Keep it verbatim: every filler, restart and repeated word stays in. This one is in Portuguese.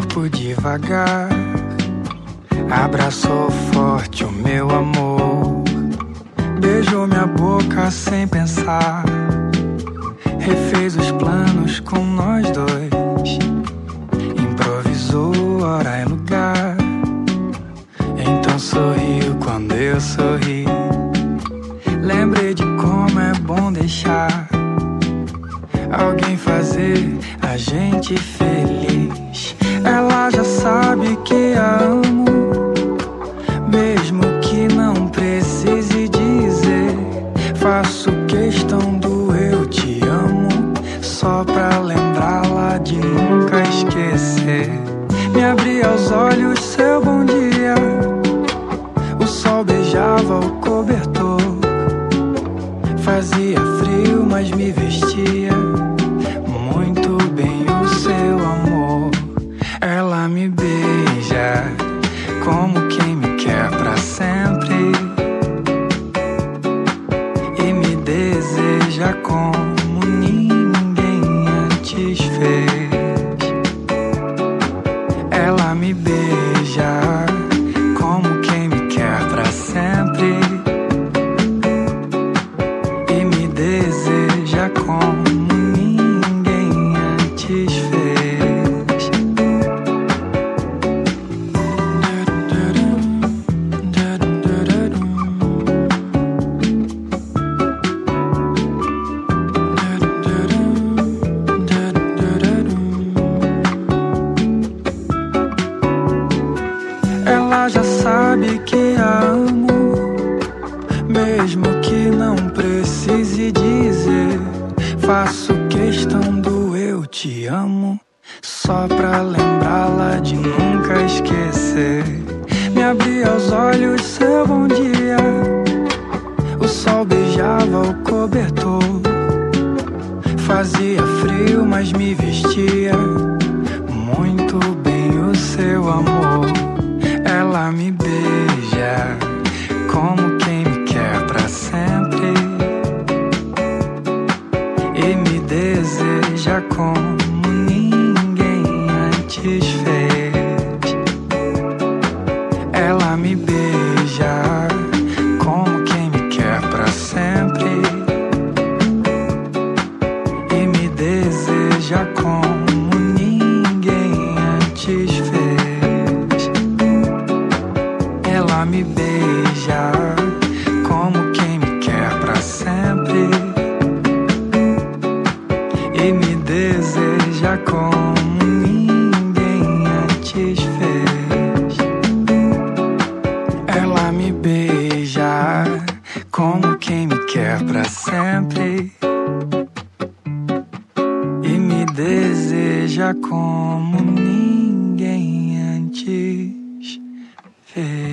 corpo devagar, abraçou forte o meu amor, beijou minha boca sem pensar, refez os planos com nós dois, improvisou hora e lugar, então sorriu quando eu sorri. Lembrei de como é bom deixar alguém fazer a gente feliz. Ela já sabe que a amo, mesmo que não precise dizer. Faço questão do eu te amo, só pra lembrá-la de nunca esquecer. Me abri aos olhos, seu bom dia, o sol beijava o cobertor. Fazia frio, mas me vestia muito bem o seu amor. Ela me beija como quem me quer pra sempre e me deseja como ninguém antes fez. Ela me beija como quem me quer pra sempre e me deseja como ninguém antes fez. Ela já sabe que a amo, mesmo que não precise dizer. Faço questão do eu te amo, só pra lembrá-la de nunca esquecer. Me abri aos olhos, seu bom dia, o sol beijava o cobertor. Fazia frio, mas me vestia muito bem o seu amor. Ela me beija como quem me quer pra sempre e me deseja como ninguém antes fez. Ela me beija como quem me quer pra sempre e me deseja como ninguém antes fez. Ela me beija como quem me quer pra sempre e me deseja como ninguém antes fez. Ela me beija como quem me quer pra sempre e me deseja como ninguém antes fez.